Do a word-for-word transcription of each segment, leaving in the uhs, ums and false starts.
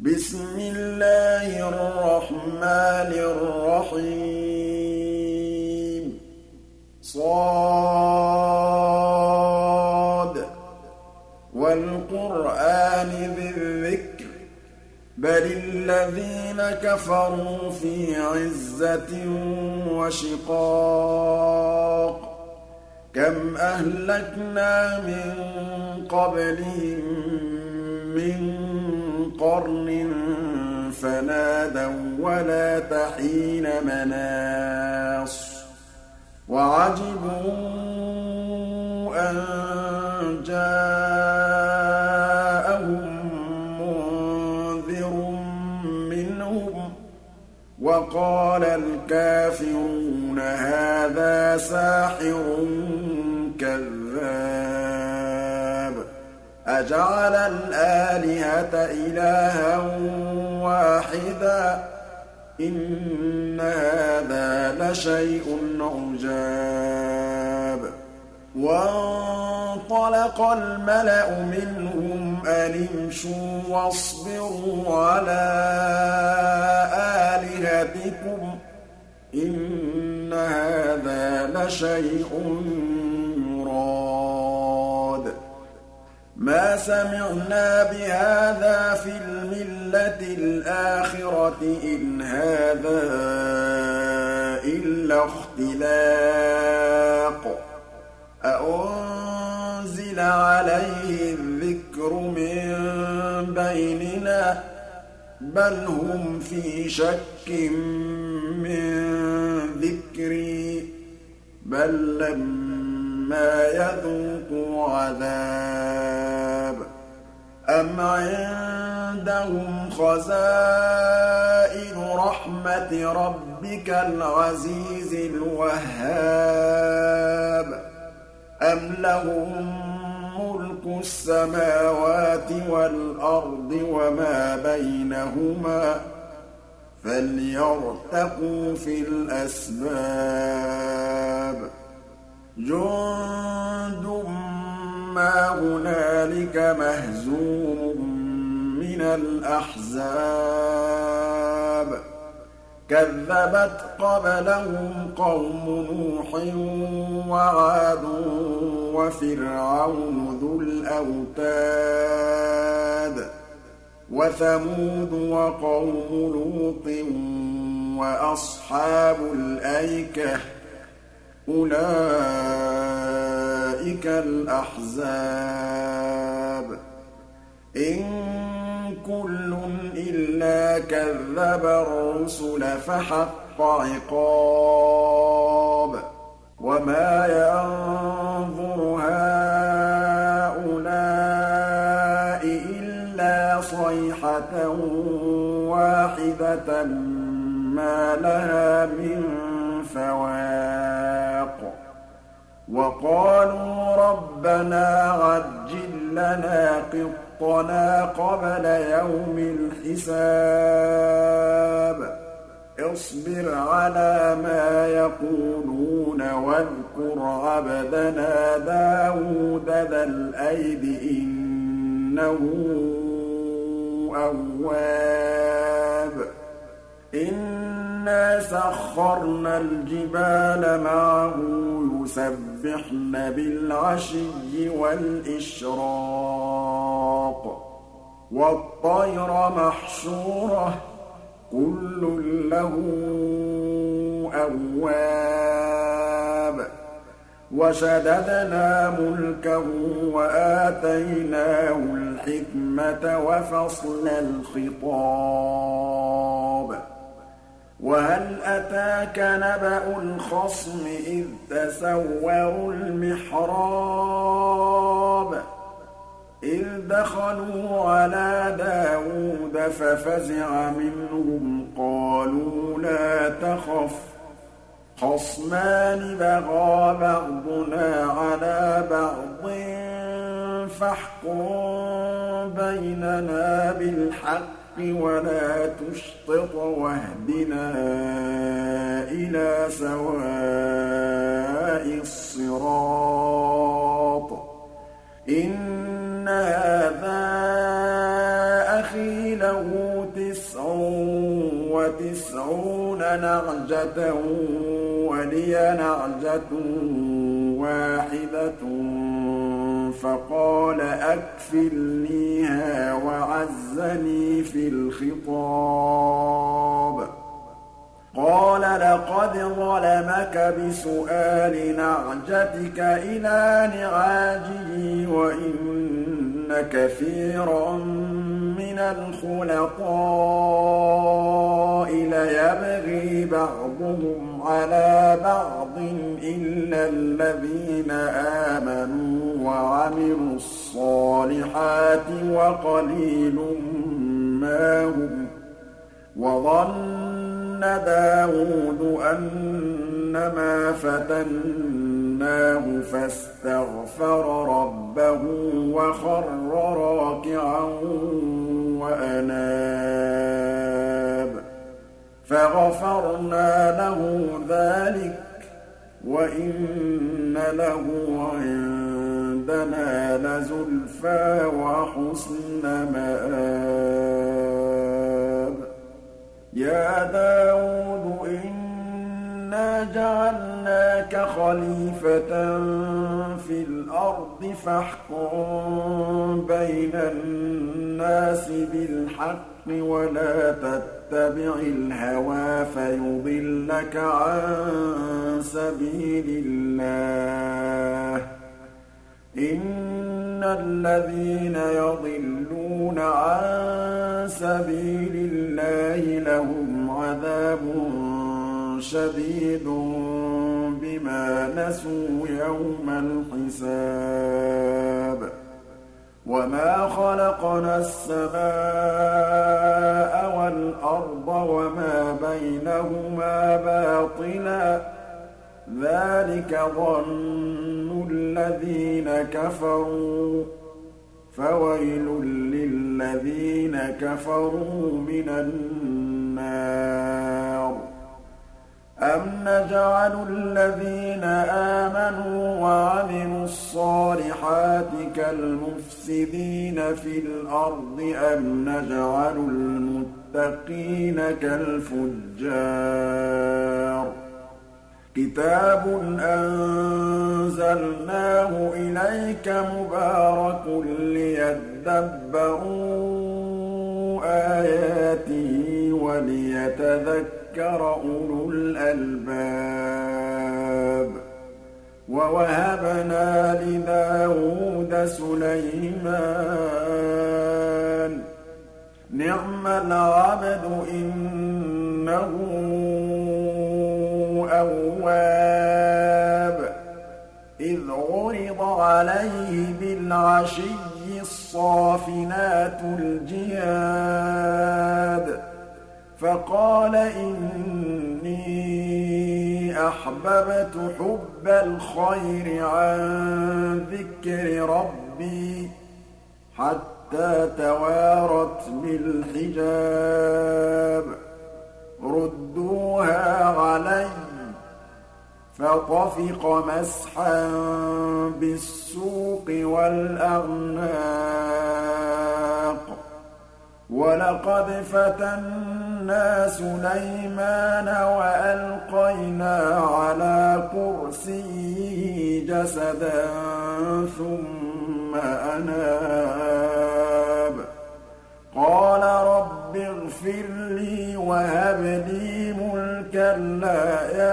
بسم الله الرحمن الرحيم صاد والقرآن ذي الذكر بل الذين كفروا في عزة وشقاق كم أهلكنا من قبلهم من قرن فنادوا ولا تحين مناص وعجبوا أن جاءهم منذر منهم وقال الكافرون هذا ساحر كذاب أجعل الآلهة إلها واحدا إن هذا لشيء عجاب وانطلق الملأ منهم أن امشوا واصبروا على آلهتكم إن هذا لشيء يراد ما سمعنا بهذا في الملة الآخرة إن هذا إلا اختلاق أأنزل عليه الذكر من بيننا بل هم في شك من ذكري بل لما يذوقوا عذاب أم عندهم خزائن رحمة ربك العزيز الوهاب أم لهم ملك السماوات والأرض وما بينهما فليرتقوا في الأسباب جند ما هنالك مهزوم من الأحزاب كذبت قبلهم قوم نوح وعاد وفرعون ذو الأوتاد وثمود وقوم لوط وأصحاب الأيكة أولئك الأحزاب إن كل إلا كذب الرسل فحق عقاب وما ينظر هؤلاء إلا صيحة واحدة ما لها من فواق وقالوا ربنا عجل لنا قطنا قبل يوم الحساب اصبر على ما يقولون واذكر عبدنا داود ذا الأيد إنه أواب إنا سخرنا الجبال معه يسبحن بالعشي والإشراق والطير محشورة كل له أواب وشددنا ملكه وآتيناه الحكمة وفصل الخطاب وهل أتاك نبأ الخصم إذ تسوروا المحراب إذ دخلوا على داود ففزع منهم قالوا لا تخف خصمان بغى بعضنا على بعض فاحكم بيننا بالحق ولا تشطط واهدنا إلى سواء الصراط إن هذا أخي له تسع وتسعون نعجة ولي نعجة واحدة فقال أكفلنيها وعزني في الخطاب قال لقد ظلمك بسؤال نعجتك إلى نعاجه وإن كثيرا من الخلطاء ليبغي بعضهم على بعض إلا الذين آمنوا وعملوا الصالحات وقليل ما هم وظن داود أنما فتناه فاستغفر ربه وخر راكعا وأناب فغفرنا له ذلك وإن له عندنا لزلفى وحسن مآب يا داود إنا جعلناك خليفة في الأرض فاحكم بين الناس بالحق ولا تتبع الهوى فيضلك عن سبيل الله إن الذين يضلون عن سبيل الله لهم عذاب شديد بما نسوا يوم الحساب وما خلقنا السماء والأرض وما بينهما باطلا ذلك ظن الذين كفروا فويل للذين كفروا من النار أم نجعل الذين آمنوا وعملوا الصالحات كالمفسدين في الأرض أم نجعل المتقين كالفجار كتاب أنزلناه إليك مبارك ليدبروا آياته وليتذكر أولو الألباب ووهبنا لداود سليمان نعم العبد إنه أواب إذ عرض عليه بالعشي الصافنات الجياد فقال إني أحببت حب الخير عن ذكر ربي حتى توارت بالحجاب ردوها علي فطفق مسحا بالسوق والأعناق ولقد فتنا سليمان وألقينا على كرسيه جسدا ثم أناب قال رب اغفر لي وهب لي ملكا لا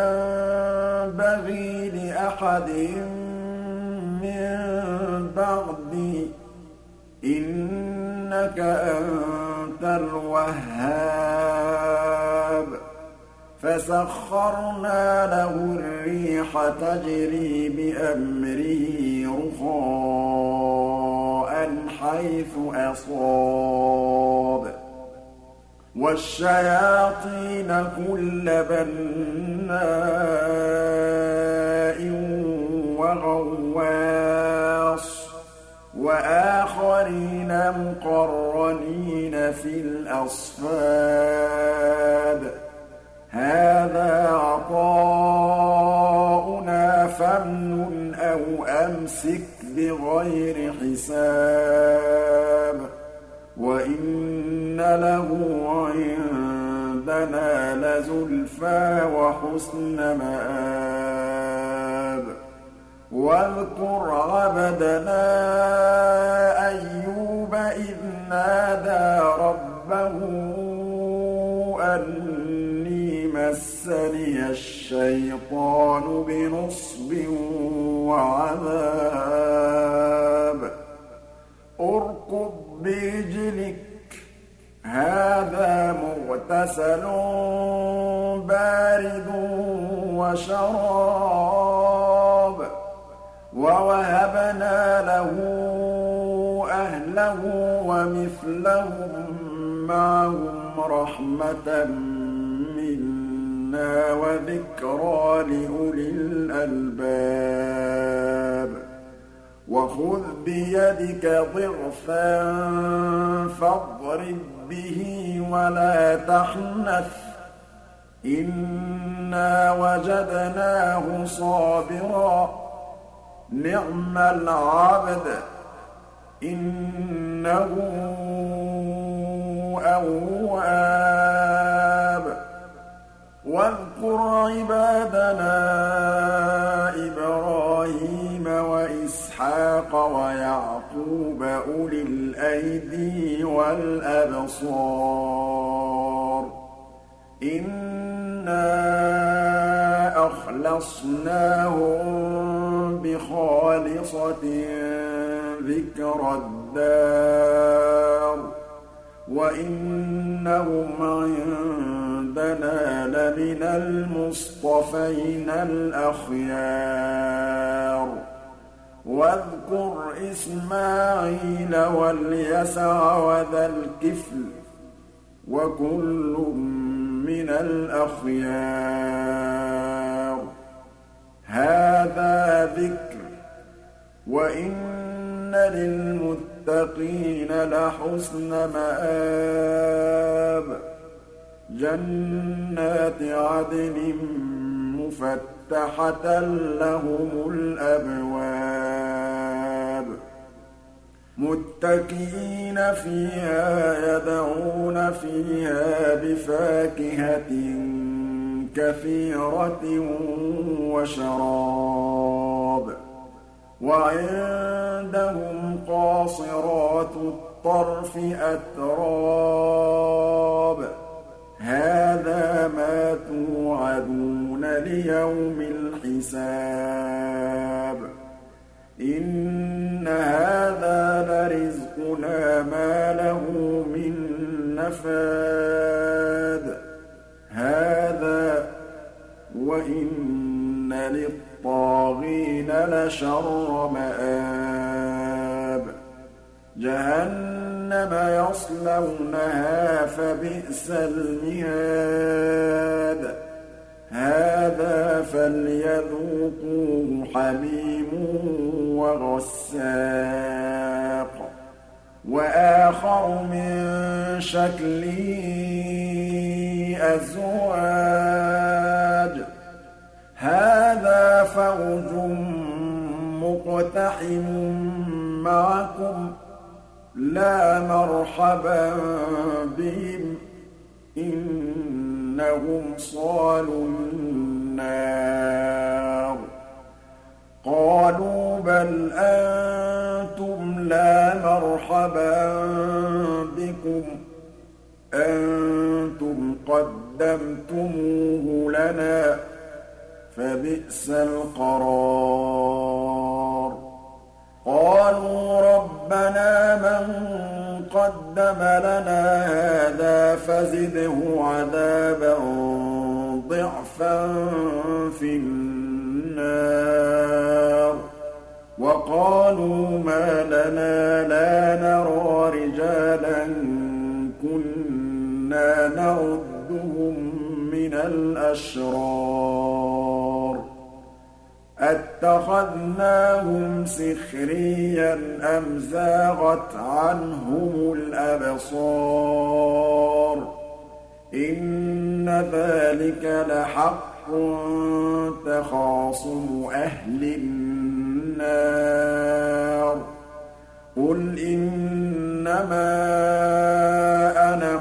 ينبغي لأحد من بعدي إنك أنت الوهاب فسخرنا له الريح تجري بأمره رخاء حيث أصاب والشياطين كل بناء وغواص وآخرين مقرنين في الأصفاد هذا عطاؤنا فامنن أو أمسك بغير حساب وإن إِنَّ لَهُ عِندَنَا لَزُلْفَىٰ وَحُسْنَ مَآبٍ واذكر عبدنا أيوب إذ نادى ربه أني مسني الشيطان بنصب وعذاب اركض برجلك هذا مغتسل بارد وشراب ووهبنا له أهله ومثلهم معهم رحمة منا وذكرى لأولي الألباب وخذ بيدك ضغثا فاضرب به ولا تحنث إنا وجدناه صابرا نعم العبد إنه أواب واذكر عبادنا إبراهيم وإسحاق ويعقوب أولي الأيدي والأبصار إنا أخلصناهم بخالصة ذكرى الدار وإنهم عندنا لمن المصطفين الأخيار واذكر إسماعيل واليسع وذا الكفل وكل من الأخيار هذا ذكر وإن للمتقين لحسن مآب جنات عدن مفتحة لهم الأبواب متكئين فيها يدعون فيها بفاكهة كثيرة وشراب وعندهم قاصرات الطرف أتراب هذا ما توعدون ليوم الحساب إن هذا لرزقنا ما له من نفاد هذا وإن للطاغين لشر مآب جهنم يصلونها فبئس المهاد هذا فليذوقوه حميم وغساق وآخر من شكله أزواج هذا فوج مقتحم معكم لا مرحبا بهم إنهم صالوا النار قالوا بل أنتم لا مرحبا بكم أنتم قدمتموه لنا فبئس القرار قالوا ربنا من قدم لنا هذا فزده عذابا ضعفا في النار وقالوا ما لنا لا نرى رجالا كنا نعدهم من الأشرار أتخذناهم سخريا أم زاغت عنهم الأبصار إن ذلك لحق تخاصم أهل النار قل إنما أنا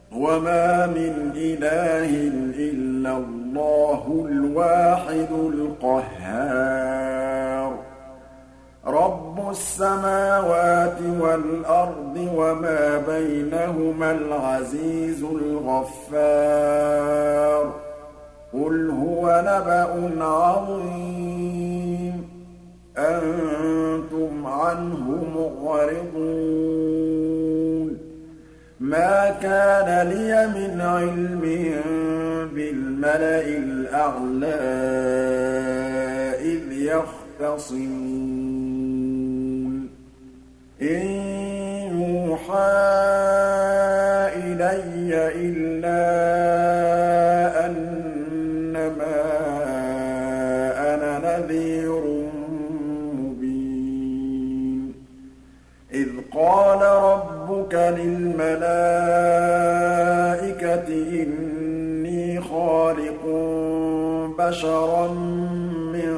وَمَا مِنْ إِلَٰهٍ إِلَّا اللَّهُ الْوَاحِدُ الْقَهَّارُ رَبُّ السَّمَاوَاتِ وَالْأَرْضِ وَمَا بَيْنَهُمَا الْعَزِيزُ الْغَفَّارُ قُلْ هُوَ نَبَأٌ عَظِيمٌ أَنتُمْ عَنْهُ مُعْرِضُونَ مَا كَانَ لِيَ مِنْ عِلْمٍ بِالْمَلَإِ الْأَعْلَىٰ إِذْ يَخْتَصِمُونَ إِن يُوحَىٰ إِلَيَّ إِلَّا أَنَّمَا أَنَا نَذِيرٌ مُّبِينٌ إِذْ قَالَ رَبُّكَ لِلْمَلَائِكَةِ إِنِّي خَالِقٌ بَشَرًا مِّن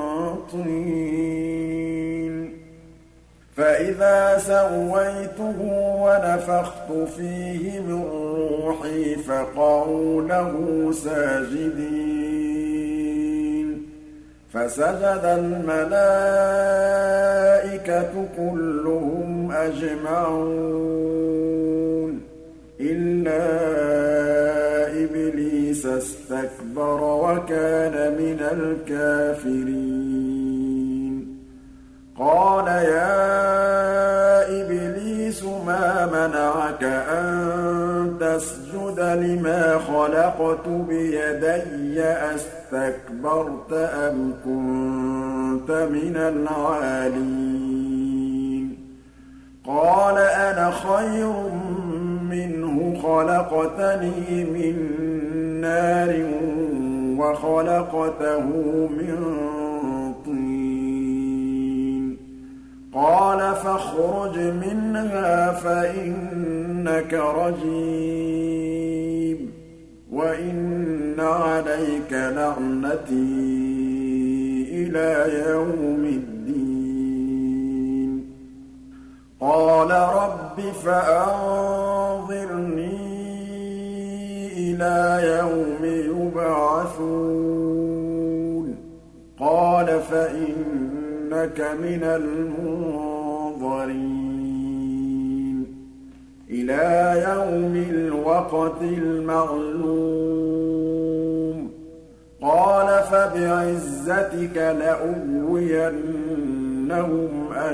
طِينٍ فَإِذَا سَوَّيْتُهُ وَنَفَخْتُ فِيهِ مِن رُّوحِي فَقَعُوا لَهُ سَاجِدِينَ فَسَجَدَ الْمَلَائِكَةُ كُلُّهُمْ أَجْمَعُونَ إِلَّا إِبْلِيسَ اسْتَكْبَرَ وَكَانَ مِنَ الْكَافِرِينَ قَالَ يَا إِبْلِيسُ مَا مَنَعَكَ أَن تَسْجُدَ لِمَا خَلَقْتُ بِيَدَيَّ أَسْتَكْبَرْتَ أَمْ كُنتَ مِنَ الْعَالِينَ قَالَ أَنَا خَيْرٌ مِّنْهُ خَلَقْتَنِي مِن نَّارٍ وَخَلَقْتَهُ مِن طِينٍ قَالَ فَاخْرُجْ مِنْهَا فَإِنَّكَ رَجِيمٌ وَإِنَّ عَلَيْكَ لَعْنَتِي إِلَىٰ يَوْمِ الدِّينِ قَالَ رَبِّ فَأَنظِرْنِي إِلَىٰ يَوْمِ يُبْعَثُونَ قَالَ فَإِنَّكَ مِنَ الْمُنظَرِينَ إِلَىٰ يَوْمِ الْوَقْتِ الْمَعْلُومِ قَالَ فَبِعِزَّتِكَ لَأُغْوِيَنَّهُمْ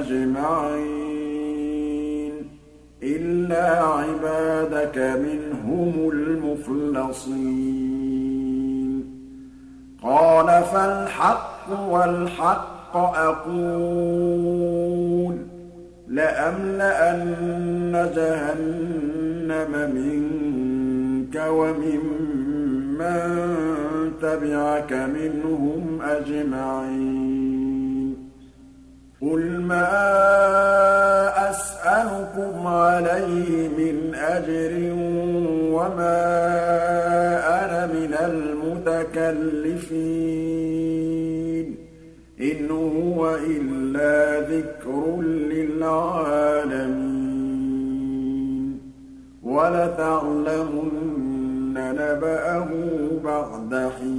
أَجْمَعِينَ إِلَّا عِبَادَكَ مِنْهُمُ الْمُخْلَصِينَ قَالَ فَالْحَقُّ وَالْحَقَّ أَقُولُ لَأَمْلَأَنَّ جَهَنَّمَ مِنكَ وَمِمَّن تَبِعَكَ مِنْهُمْ أَجْمَعِينَ قُلْ مَا أَسْأَلُكُمْ عَلَيْهِ مِنْ أَجْرٍ وَمَا أَنَا مِنَ الْمُتَكَلِّفِينَ إِنْ هُوَ إِلَّا ذِكْرٌ لِّلْعَالَمِينَ وَلَتَعْلَمُنَّ نَبَأَهُ بَعْدَ حِينٍ